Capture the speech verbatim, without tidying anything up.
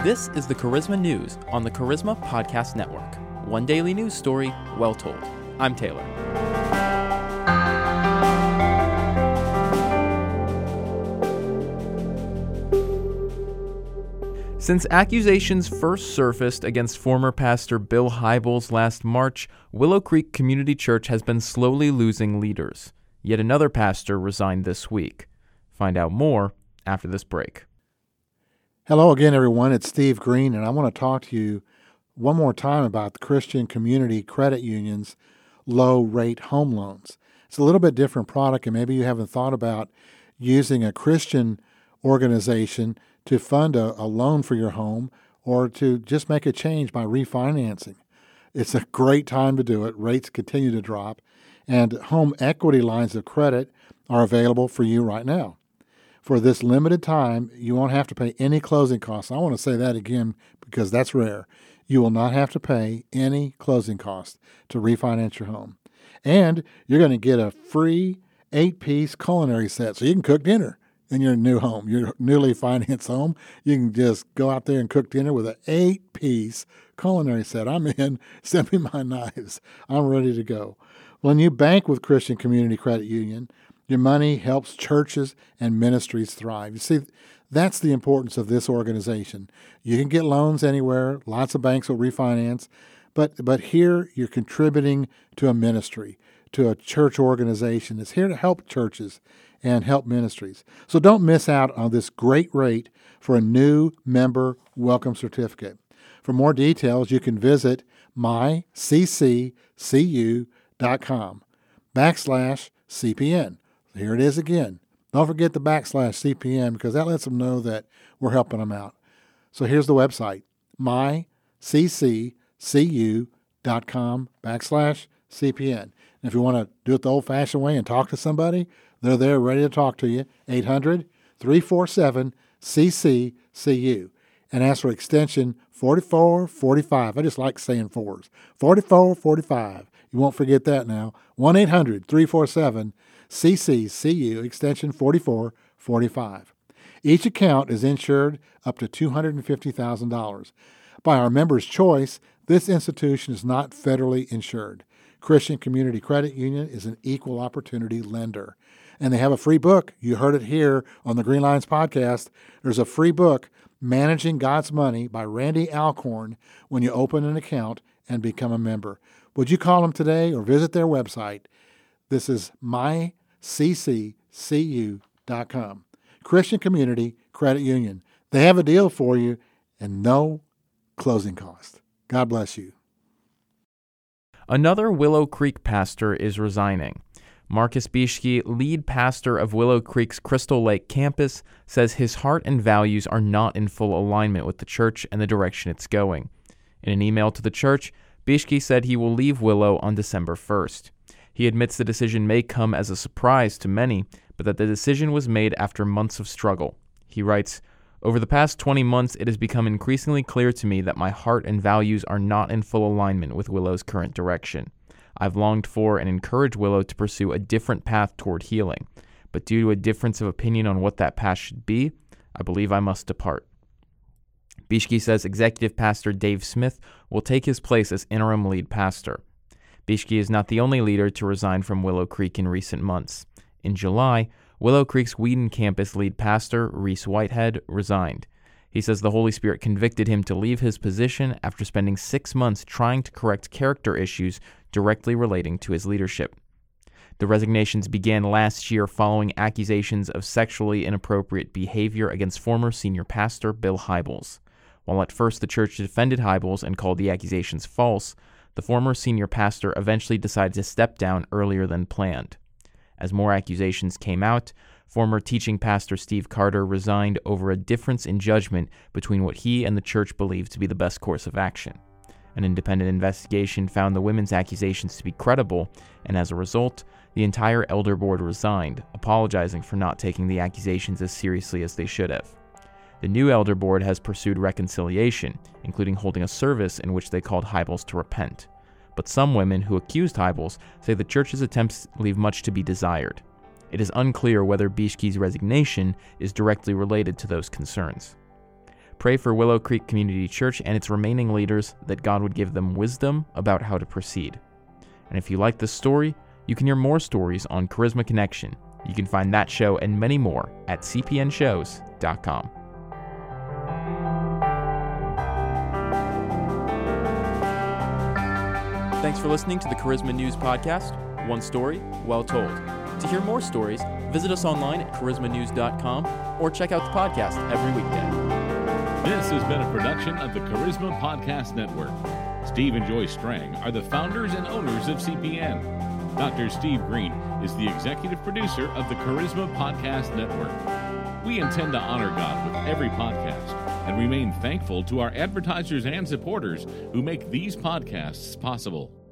This is the Charisma News on the Charisma Podcast Network. One daily news story, well told. I'm Taylor. Since accusations first surfaced against former pastor Bill Hybels last March, Willow Creek Community Church has been slowly losing leaders. Yet another pastor resigned this week. Find out more after this break. Hello again, everyone. It's Steve Green, and I want to talk to you one more time about the Christian Community Credit Union's low-rate home loans. It's a little bit different product, and maybe you haven't thought about using a Christian organization to fund a, a loan for your home or to just make a change by refinancing. It's a great time to do it. Rates continue to drop, and home equity lines of credit are available for you right now. For this limited time, you won't have to pay any closing costs. I want to say that again because that's rare. You will not have to pay any closing costs to refinance your home. And you're going to get a free eight-piece culinary set so you can cook dinner in your new home, your newly financed home. You can just go out there and cook dinner with an eight-piece culinary set. I'm in. Send me my knives. I'm ready to go. When you bank with Christian Community Credit Union, your money helps churches and ministries thrive. You see, that's the importance of this organization. You can get loans anywhere. Lots of banks will refinance. But but here you're contributing to a ministry, to a church organization that's here to help churches and help ministries. So don't miss out on this great rate for a new member welcome certificate. For more details, you can visit my c c c u dot com backslash C P N. Here it is again. Don't forget the backslash C P N because that lets them know that we're helping them out. So here's the website, my c c c u dot com backslash C P N. And if you want to do it the old-fashioned way and talk to somebody, they're there ready to talk to you, eight hundred, three four seven, C C C U. And ask for extension forty-four forty-five. I just like saying fours. forty-four forty-five. You won't forget that now. one eight hundred, three four seven, C C C U, extension forty-four forty-five. Each account is insured up to two hundred fifty thousand dollars. By our members' choice, this institution is not federally insured. Christian Community Credit Union is an equal opportunity lender. And they have a free book. You heard it here on the Green Lines podcast. There's a free book, Managing God's Money by Randy Alcorn, when you open an account and become a member. Would you call them today or visit their website? This is my c c c u dot com. Christian Community Credit Union. They have a deal for you and no closing cost. God bless you. Another Willow Creek pastor is resigning. Marcus Bieschke, lead pastor of Willow Creek's Crystal Lake campus, says his heart and values are not in full alignment with the church and the direction it's going. In an email to the church, Bieschke said he will leave Willow on December first. He admits the decision may come as a surprise to many, but that the decision was made after months of struggle. He writes, "Over the past twenty months, it has become increasingly clear to me that my heart and values are not in full alignment with Willow's current direction. I've longed for and encouraged Willow to pursue a different path toward healing, but due to a difference of opinion on what that path should be, I believe I must depart." Bieschke says executive pastor Dave Smith will take his place as interim lead pastor. Bieschke is not the only leader to resign from Willow Creek in recent months. In July, Willow Creek's Wheaton campus lead pastor, Reese Whitehead, resigned. He says the Holy Spirit convicted him to leave his position after spending six months trying to correct character issues directly relating to his leadership. The resignations began last year following accusations of sexually inappropriate behavior against former senior pastor Bill Hybels. While at first the church defended Hybels and called the accusations false, the former senior pastor eventually decided to step down earlier than planned. As more accusations came out, former teaching pastor Steve Carter resigned over a difference in judgment between what he and the church believed to be the best course of action. An independent investigation found the women's accusations to be credible, and as a result, the entire elder board resigned, apologizing for not taking the accusations as seriously as they should have. The new elder board has pursued reconciliation, including holding a service in which they called Hybels to repent. But some women who accused Hybels say the church's attempts leave much to be desired. It is unclear whether Bieschke's resignation is directly related to those concerns. Pray for Willow Creek Community Church and its remaining leaders that God would give them wisdom about how to proceed. And if you like this story, you can hear more stories on Charisma Connection. You can find that show and many more at c p n shows dot com. Thanks for listening to the Charisma News Podcast. One story, well told. To hear more stories, visit us online at charisma news dot com or check out the podcast every weekday. This has been a production of the Charisma Podcast Network. Steve and Joy Strang are the founders and owners of C P N. Doctor Steve Green is the executive producer of the Charisma Podcast Network. We intend to honor God with every podcast and remain thankful to our advertisers and supporters who make these podcasts possible.